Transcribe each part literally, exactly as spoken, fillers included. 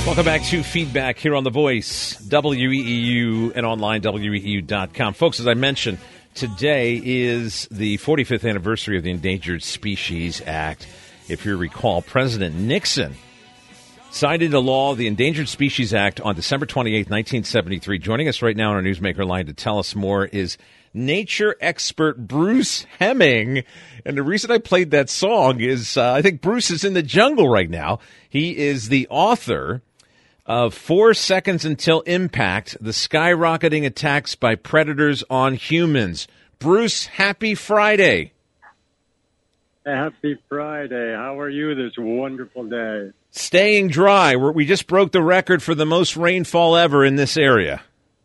Welcome back to Feedback here on The Voice, W E E U, and online, W E E U dot com. Folks, as I mentioned, today is the forty-fifth anniversary of the Endangered Species Act. If you recall, President Nixon signed into law the Endangered Species Act on December twenty-eighth, nineteen seventy-three. Joining us right now on our Newsmaker line to tell us more is nature expert Bruce Hemming. And the reason I played that song is uh, I think Bruce is in the jungle right now. He is the author of Four Seconds Until Impact, the skyrocketing attacks by predators on humans. Bruce, happy Friday. Happy Friday. How are you this wonderful day? Staying dry. We're, we just broke the record for the most rainfall ever in this area.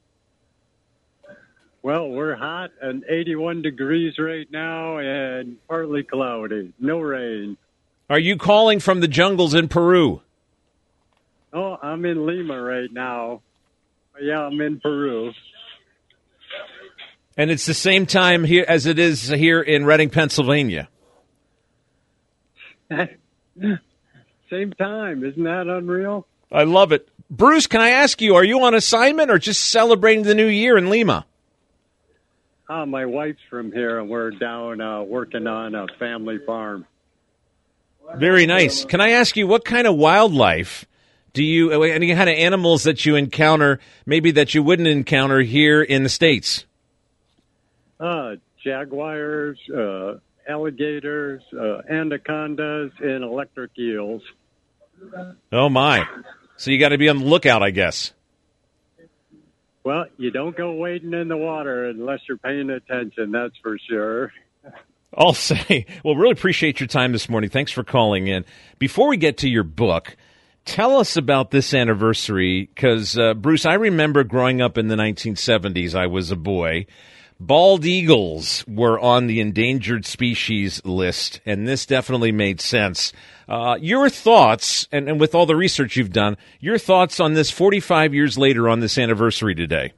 Well, we're hot and eighty-one degrees right now and partly cloudy. No rain. Are you calling from the jungles in Peru? Oh, I'm in Lima right now. Yeah, I'm in Peru. And it's the same time here as it is here in Reading, Pennsylvania. Same time. Isn't that unreal? I love it. Bruce, can I ask you, are you on assignment or just celebrating the new year in Lima? Uh, my wife's from here, and we're down uh, working on a family farm. Very nice. Can I ask you, what kind of wildlife do you, any kind of animals that you encounter, maybe that you wouldn't encounter here in the States? Uh, jaguars, uh, alligators, uh, anacondas, and electric eels. Oh, my. So you got to be on the lookout, I guess. Well, you don't go wading in the water unless you're paying attention, that's for sure. I'll say, well, really appreciate your time this morning. Thanks for calling in. Before we get to your book, tell us about this anniversary, because, uh, Bruce, I remember growing up in the nineteen seventies. I was a boy. Bald eagles were on the endangered species list, and this definitely made sense. Uh, your thoughts, and, and with all the research you've done, your thoughts on this forty-five years later on this anniversary today?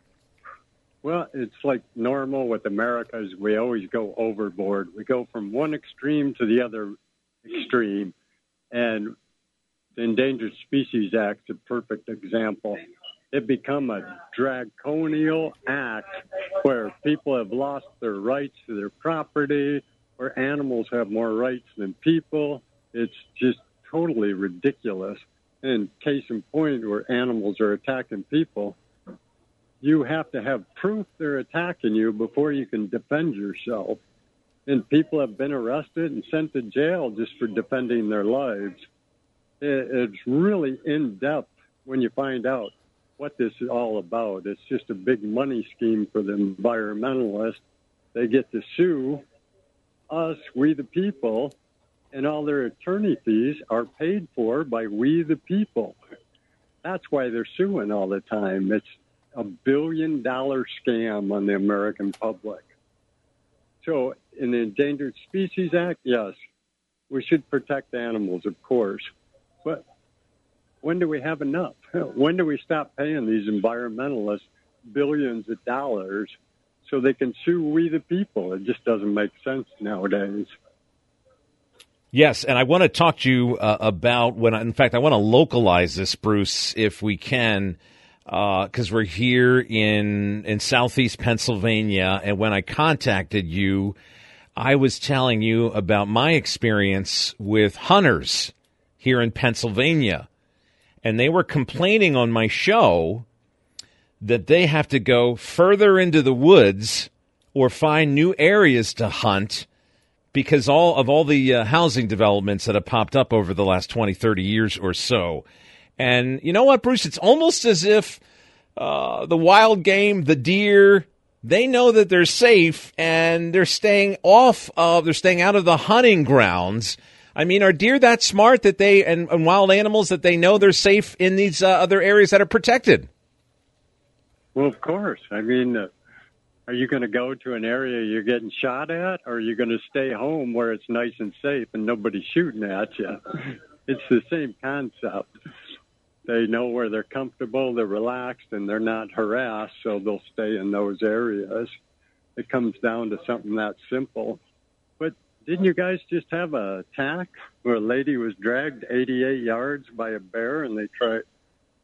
Well, it's like normal with America is we always go overboard. We go from one extreme to the other extreme, and the Endangered Species Act is a perfect example. It become a draconian act where people have lost their rights to their property, where animals have more rights than people. It's just totally ridiculous. And case in point, where animals are attacking people, you have to have proof they're attacking you before you can defend yourself. And people have been arrested and sent to jail just for defending their lives. It's really in-depth when you find out what this is all about. It's just a big money scheme for the environmentalists. They get to sue us, we the people, and all their attorney fees are paid for by we the people. That's why they're suing all the time. It's a billion dollar scam on the American public. So in the Endangered Species Act, yes, we should protect animals, of course. But when do we have enough? When do we stop paying these environmentalists billions of dollars so they can sue we the people? It just doesn't make sense nowadays. Yes, and I want to talk to you uh, about when, I, in fact, I want to localize this, Bruce, if we can, because uh, we're here in in southeast Pennsylvania, and when I contacted you, I was telling you about my experience with hunters here in Pennsylvania, and they were complaining on my show that they have to go further into the woods or find new areas to hunt because all of all the uh, housing developments that have popped up over the last twenty, thirty years or so. And you know what, Bruce? It's almost as if uh, the wild game, the deer, they know that they're safe and they're staying off of, they're staying out of the hunting grounds. I mean, are deer that smart that they, and, and wild animals, that they know they're safe in these uh, other areas that are protected? Well, of course. I mean, uh, are you going to go to an area you're getting shot at, or are you going to stay home where it's nice and safe and nobody's shooting at you? It's the same concept. They know where they're comfortable, they're relaxed, and they're not harassed, so they'll stay in those areas. It comes down to something that simple. But didn't you guys just have a attack where a lady was dragged eighty-eight yards by a bear, and they tried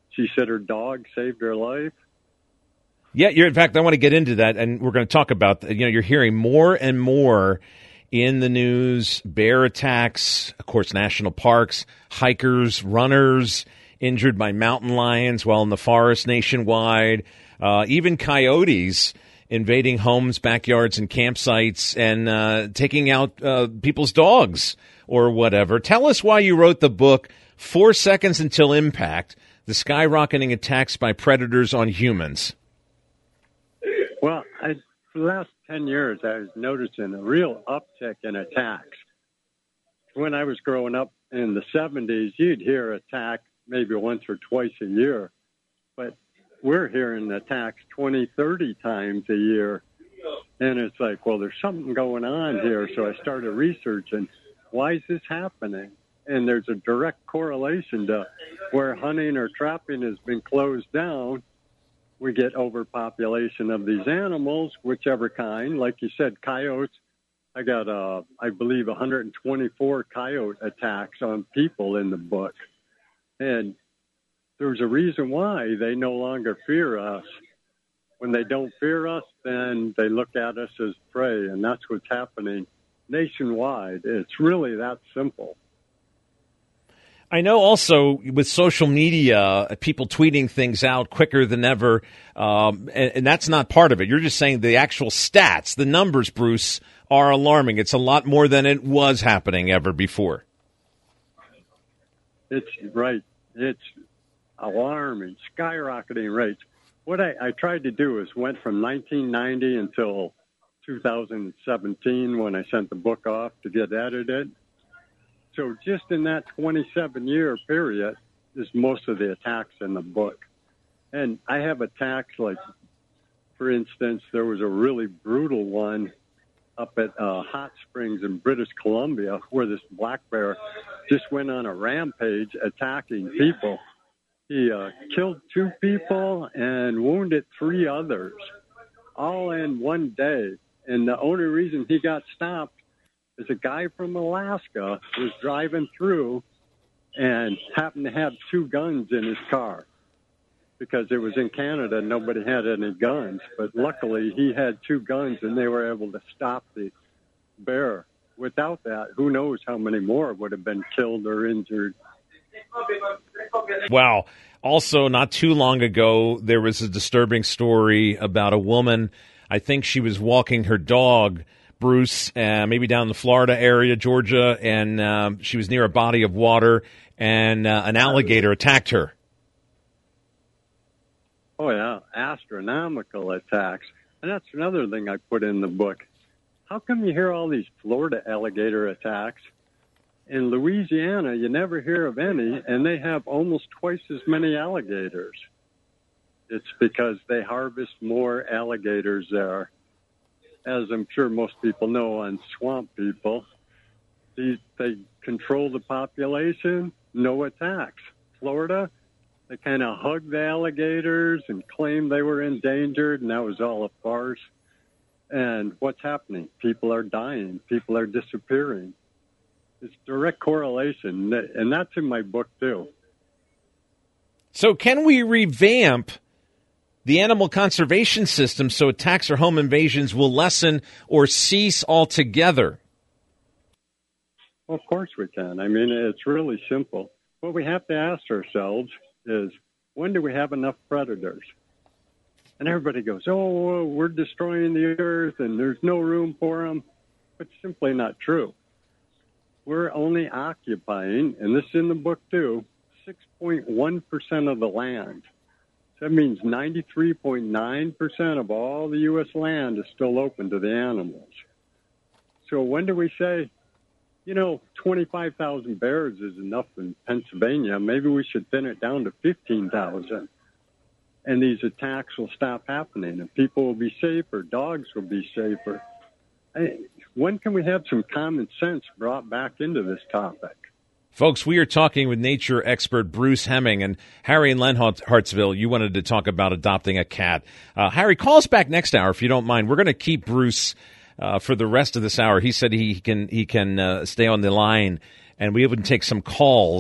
She said her dog saved her life. Yeah, you're, in fact, I want to get into that, and we're going to talk about, you know, you're hearing more and more in the news, bear attacks, of course, national parks, hikers, runners, injured by mountain lions while in the forest nationwide, uh, even coyotes invading homes, backyards, and campsites and uh, taking out uh, people's dogs or whatever. Tell us why you wrote the book, Four Seconds Until Impact, The Skyrocketing Attacks by Predators on Humans. Well, I, for the last ten years, I was noticing a real uptick in attacks. When I was growing up in the seventies, you'd hear attack maybe once or twice a year. But we're hearing attacks twenty, thirty times a year. And it's like, well, there's something going on here. So I started researching, why is this happening? And there's a direct correlation to where hunting or trapping has been closed down. We get overpopulation of these animals, whichever kind. Like you said, coyotes. I got, uh, I believe, one hundred twenty-four coyote attacks on people in the book. And there's a reason why they no longer fear us. When they don't fear us, then they look at us as prey, and that's what's happening nationwide. It's really that simple. I know also with social media, people tweeting things out quicker than ever, um, and, and that's not part of it. You're just saying the actual stats, the numbers, Bruce, are alarming. It's a lot more than it was happening ever before. It's right. It's alarming, skyrocketing rates. What I, I tried to do is went from nineteen ninety until two thousand seventeen when I sent the book off to get edited. So just in that twenty-seven-year period is most of the attacks in the book. And I have attacks like, for instance, there was a really brutal one up at uh, Hot Springs in British Columbia where this black bear just went on a rampage attacking people. He uh, killed two people and wounded three others, all in one day. And the only reason he got stopped is a guy from Alaska was driving through and happened to have two guns in his car. Because it was in Canada, nobody had any guns. But luckily, he had two guns, and they were able to stop the bear. Without that, who knows how many more would have been killed or injured. Wow. Also, not too long ago, there was a disturbing story about a woman. I think she was walking her dog, Bruce, uh, maybe down the Florida area, Georgia, and um, she was near a body of water, and uh, an alligator attacked her. Oh, yeah, astronomical attacks. And that's another thing I put in the book. How come you hear all these Florida alligator attacks? In Louisiana, you never hear of any, and they have almost twice as many alligators. It's because they harvest more alligators there. As I'm sure most people know on Swamp People, they, they control the population, no attacks. Florida, they kind of hugged the alligators and claimed they were endangered, and that was all a farce. And what's happening? People are dying. People are disappearing. It's direct correlation, and that's in my book, too. So can we revamp the animal conservation system so attacks or home invasions will lessen or cease altogether? Well, of course we can. I mean, it's really simple. What we have to ask ourselves is, when do we have enough predators? And everybody goes, oh, we're destroying the earth and there's no room for them. It's simply not true. We're only occupying, and this is in the book too, six point one percent of the land. That means ninety-three point nine percent of all the U S land is still open to the animals. So when do we say, you know, twenty-five thousand bears is enough in Pennsylvania, maybe we should thin it down to fifteen thousand, and these attacks will stop happening, and people will be safer, dogs will be safer. I, when can we have some common sense brought back into this topic? Folks, we are talking with nature expert Bruce Hemming, and Harry in Len Hartsville, you wanted to talk about adopting a cat. Uh, Harry, call us back next hour if you don't mind. We're going to keep Bruce uh, for the rest of this hour. He said he can he can uh, stay on the line, and we even take some calls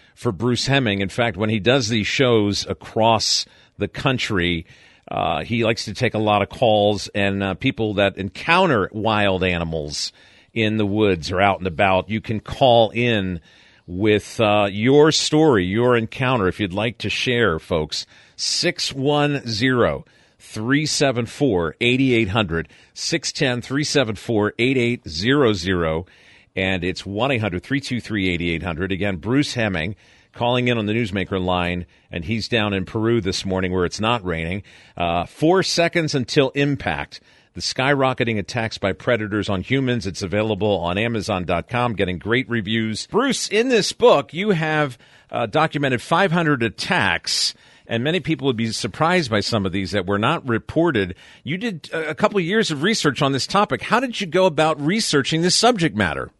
for Bruce Hemming. In fact, when he does these shows across the country, uh, he likes to take a lot of calls, and uh, people that encounter wild animals in the woods or out and about, you can call in with uh, your story, your encounter, if you'd like to share, folks. six one zero, three seven four, eight eight zero zero, six one zero, three seven four, eight eight zero zero, and it's one eight hundred, three two three, eight eight zero zero. Again, Bruce Hemming calling in on the Newsmaker line, and he's down in Peru this morning where it's not raining. Uh, four seconds until impact. The skyrocketing attacks by predators on humans. It's available on Amazon dot com, getting great reviews. Bruce, in this book, you have uh, documented five hundred attacks, and many people would be surprised by some of these that were not reported. You did a couple of years of research on this topic. How did you go about researching this subject matter?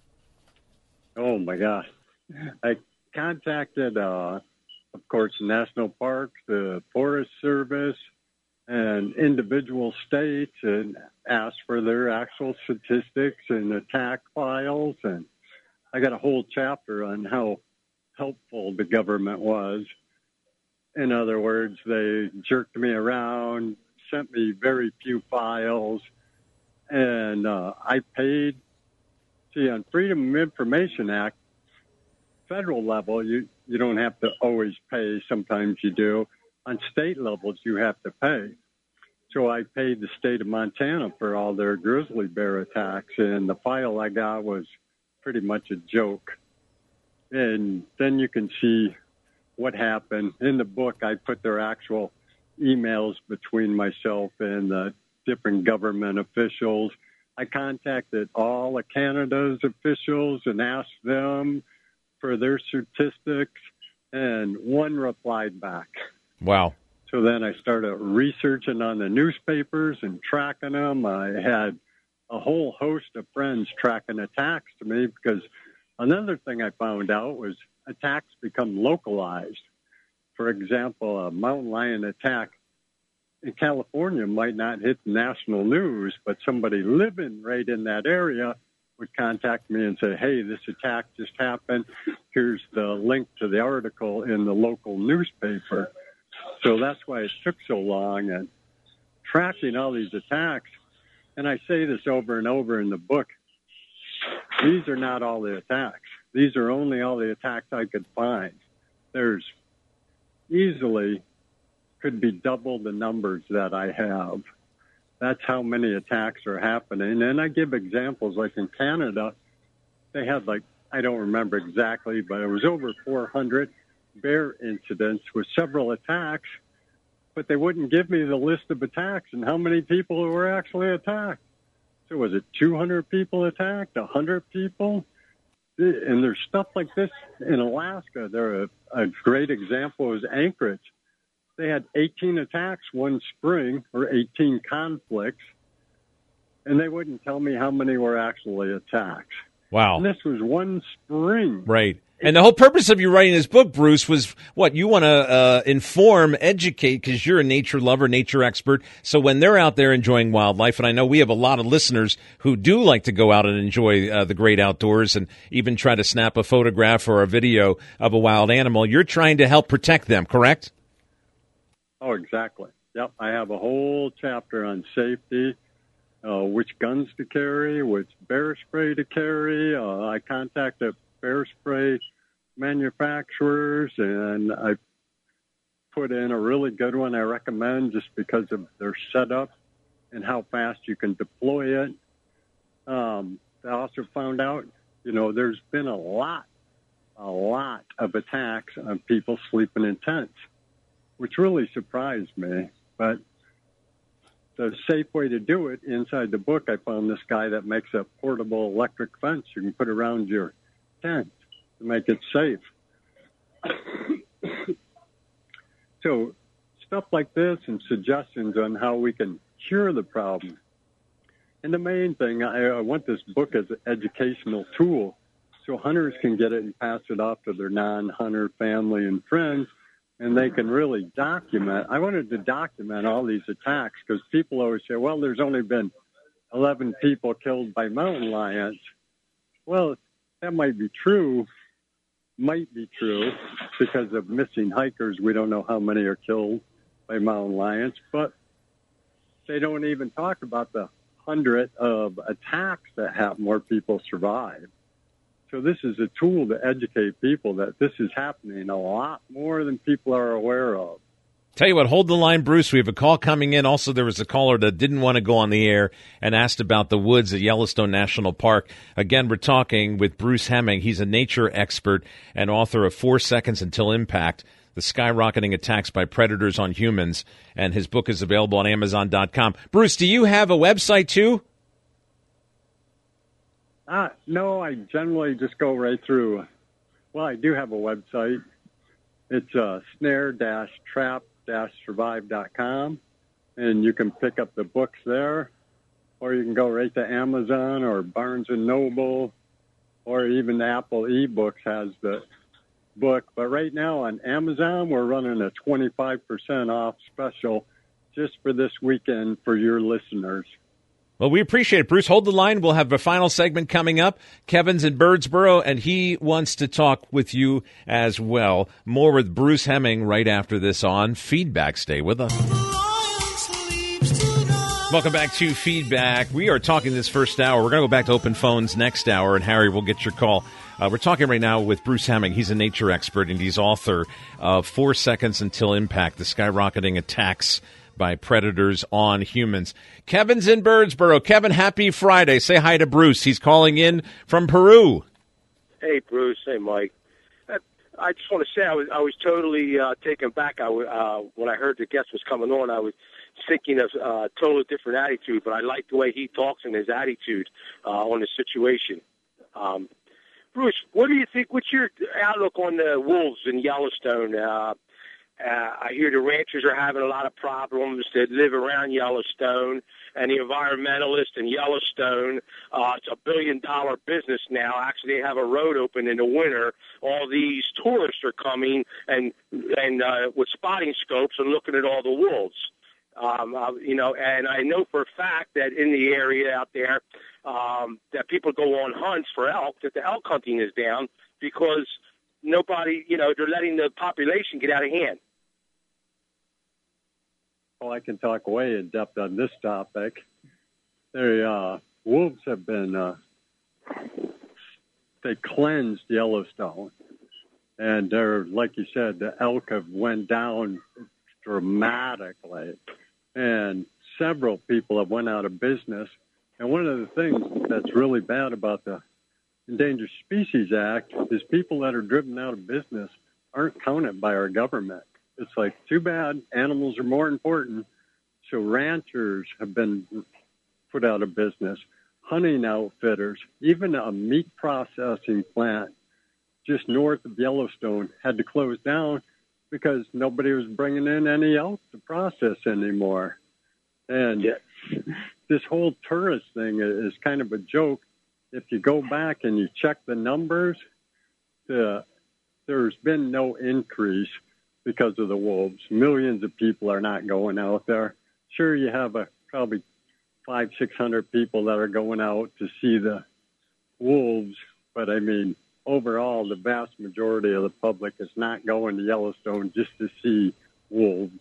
Oh, my gosh. I contacted, uh, of course, the National Parks, the Forest Service, and individual states, and asked for their actual statistics and attack files. And I got a whole chapter on how helpful the government was. In other words, they jerked me around, sent me very few files, and uh, I paid. See, on Freedom of Information Act, federal level, you, you don't have to always pay. Sometimes you do. On state levels, you have to pay. So I paid the state of Montana for all their grizzly bear attacks, and the file I got was pretty much a joke. And then you can see what happened. In the book, I put their actual emails between myself and the different government officials. I contacted all of Canada's officials and asked them for their statistics, and one replied back. Wow. So then I started researching on the newspapers and tracking them. I had a whole host of friends tracking attacks to me, because another thing I found out was attacks become localized. For example, a mountain lion attack in California might not hit the national news, but somebody living right in that area would contact me and say, hey, this attack just happened. Here's the link to the article in the local newspaper. So that's why it took so long, and tracking all these attacks. And I say this over and over in the book. These are not all the attacks. These are only all the attacks I could find. There's easily could be double the numbers that I have. That's how many attacks are happening. And I give examples, like in Canada, they had like, I don't remember exactly, but it was over four hundred bear incidents with several attacks, but they wouldn't give me the list of attacks and how many people were actually attacked. So was it two hundred people attacked, one hundred people? And there's stuff like this in Alaska. There, a, a great example is Anchorage. They had eighteen attacks one spring, or eighteen conflicts, and they wouldn't tell me how many were actually attacks. Wow. And this was one spring. Right. And the whole purpose of you writing this book, Bruce, was what? You want to uh, inform, educate, because you're a nature lover, nature expert. So when they're out there enjoying wildlife, and I know we have a lot of listeners who do like to go out and enjoy uh, the great outdoors and even try to snap a photograph or a video of a wild animal, you're trying to help protect them, correct? Oh, exactly. Yep. I have a whole chapter on safety, uh, which guns to carry, which bear spray to carry. Uh, I contacted bear spray manufacturers, and I put in a really good one I recommend just because of their setup and how fast you can deploy it. Um, I also found out, you know, there's been a lot, a lot of attacks on people sleeping in tents, which really surprised me. But the safe way to do it, inside the book, I found this guy that makes a portable electric fence you can put around your tent to make it safe. So stuff like this and suggestions on how we can cure the problem. And the main thing, I, I want this book as an educational tool so hunters can get it and pass it off to their non-hunter family and friends, and they can really document. I wanted to document all these attacks because people always say, well, there's only been eleven people killed by mountain lions. Well, that might be true, might be true because of missing hikers. We don't know how many are killed by mountain lions, but they don't even talk about the hundred of attacks that happen where people survive. So this is a tool to educate people that this is happening a lot more than people are aware of. Tell you what, hold the line, Bruce. We have a call coming in. Also, there was a caller that didn't want to go on the air and asked about the woods at Yellowstone National Park. Again, we're talking with Bruce Hemming. He's a nature expert and author of Four Seconds Until Impact, The Skyrocketing Attacks by Predators on Humans, and his book is available on Amazon dot com. Bruce, do you have a website, too? Uh, no, I generally just go right through. Well, I do have a website. It's uh, snare dash trap dash survive dot com, and you can pick up the books there, or you can go right to Amazon or Barnes and Noble, or even Apple eBooks has the book. But right now on Amazon, we're running a twenty-five percent off special just for this weekend for your listeners. Well, we appreciate it, Bruce. Hold the line. We'll have a final segment coming up. Kevin's in Birdsboro, and he wants to talk with you as well. More with Bruce Hemming right after this on Feedback. Stay with us. Welcome back to Feedback. We are talking this first hour. We're going to go back to open phones next hour, and Harry will get your call. Uh, we're talking right now with Bruce Hemming. He's a nature expert, and he's author of Four Seconds Until Impact, The Skyrocketing Attacks by Predators on Humans. Kevin's in Birdsboro. Kevin, happy Friday. Say hi to Bruce. He's calling in from Peru. Hey, Bruce. Hey, Mike. I just want to say I was I was totally uh, taken back. I uh, when I heard the guest was coming on, I was thinking of a uh, totally different attitude, but I like the way he talks and his attitude uh, on the situation. Um, Bruce, what do you think? What's your outlook on the wolves in Yellowstone? Uh, Uh, I hear the ranchers are having a lot of problems that live around Yellowstone, and the environmentalists in Yellowstone, uh, it's a billion-dollar business now. Actually, they have a road open in the winter. All these tourists are coming and and uh, with spotting scopes and looking at all the wolves. Um, uh, you know, and I know for a fact that in the area out there um, that people go on hunts for elk, that the elk hunting is down because nobody, you know, they're letting the population get out of hand. Well, I can talk way in depth on this topic. The uh, wolves have been, uh, they cleansed Yellowstone. And they're, like you said, the elk have went down dramatically. And several people have went out of business. And one of the things that's really bad about the Endangered Species Act is people that are driven out of business aren't counted by our government. It's like, too bad, animals are more important. So ranchers have been put out of business, hunting outfitters, even a meat processing plant just north of Yellowstone had to close down because nobody was bringing in any elk to process anymore. And yeah. This whole tourist thing is kind of a joke. If you go back and you check the numbers, the, there's been no increase because of the wolves. Millions of people are not going out there. Sure, you have a, probably five, six hundred people that are going out to see the wolves, but I mean, overall, the vast majority of the public is not going to Yellowstone just to see wolves.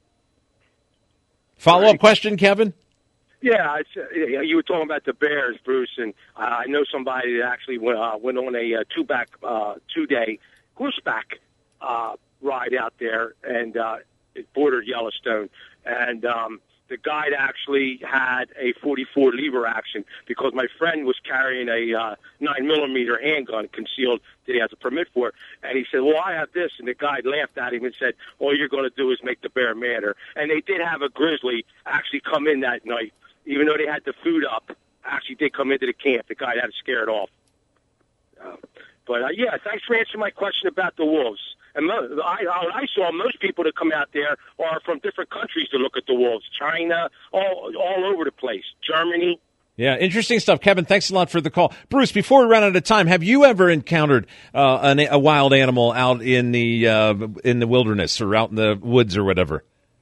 Follow-up right. question, Kevin? Yeah, it's, uh, you were talking about the bears, Bruce, and uh, I know somebody that actually went, uh, went on a uh, two-back, uh, two-day horseback uh, ride out there, and uh, it bordered Yellowstone. And um, the guide actually had a forty-four lever action because my friend was carrying a uh, nine millimeter handgun concealed that he has a permit for. And he said, well, I have this. And the guide laughed at him and said, all you're going to do is make the bear madder. And they did have a grizzly actually come in that night. Even though they had the food up, actually did come into the camp. The guy had to scare it off. Uh, but, uh, yeah, thanks for answering my question about the wolves. And mo- I, I saw most people that come out there are from different countries to look at the wolves. China, all all over the place. Germany. Yeah, interesting stuff. Kevin, thanks a lot for the call. Bruce, before we run out of time, have you ever encountered uh, an, a wild animal out in the uh, in the wilderness or out in the woods or whatever?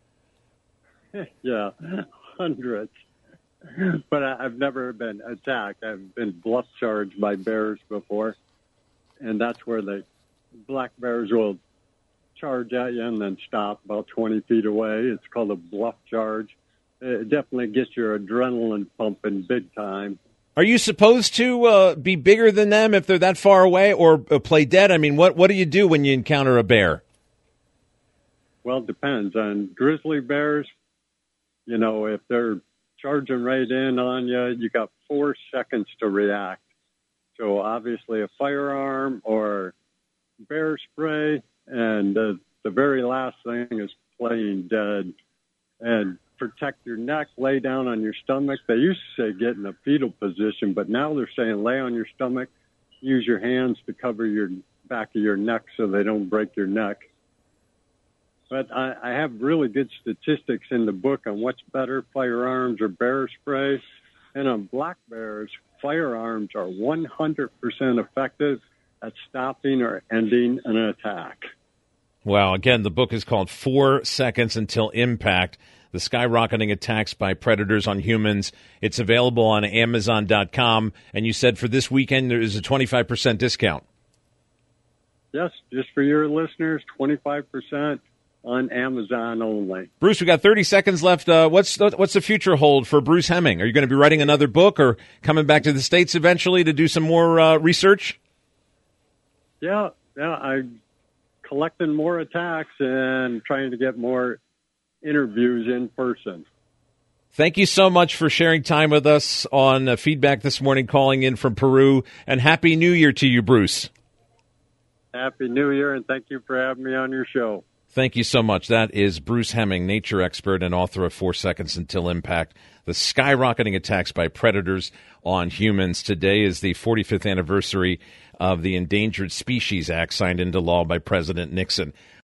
Yeah, hundreds. But I, I've never been attacked. I've been bluff charged by bears before, and that's where they black bears will charge at you and then stop about twenty feet away. It's called a bluff charge. It definitely gets your adrenaline pumping big time. Are you supposed to uh, be bigger than them if they're that far away, or uh, play dead? I mean, what, what do you do when you encounter a bear? Well, it depends. On grizzly bears, you know, if they're charging right in on you, you got four seconds to react. So obviously a firearm or bear spray, and uh, the very last thing is playing dead. And protect your neck, lay down on your stomach. They used to say get in a fetal position, but now they're saying lay on your stomach, use your hands to cover your back of your neck so they don't break your neck. But I, I have really good statistics in the book on what's better, firearms or bear spray. And on black bears, firearms are one hundred percent effective at stopping or ending an attack. Well, again, the book is called Four Seconds Until Impact, The Skyrocketing Attacks by Predators on Humans. It's available on Amazon dot com. And you said for this weekend there is a twenty-five percent discount. Yes, just for your listeners, twenty-five percent on Amazon only. Bruce, we got thirty seconds left. Uh, what's the, what's the future hold for Bruce Hemming? Are you going to be writing another book or coming back to the States eventually to do some more uh, research? Yeah, yeah, I'm collecting more attacks and trying to get more interviews in person. Thank you so much for sharing time with us on uh, Feedback this morning, calling in from Peru, and Happy New Year to you, Bruce. Happy New Year, and thank you for having me on your show. Thank you so much. That is Bruce Hemming, nature expert and author of Four Seconds Until Impact, The Skyrocketing Attacks by Predators on Humans. Today is the forty-fifth anniversary of the Endangered Species Act signed into law by President Nixon.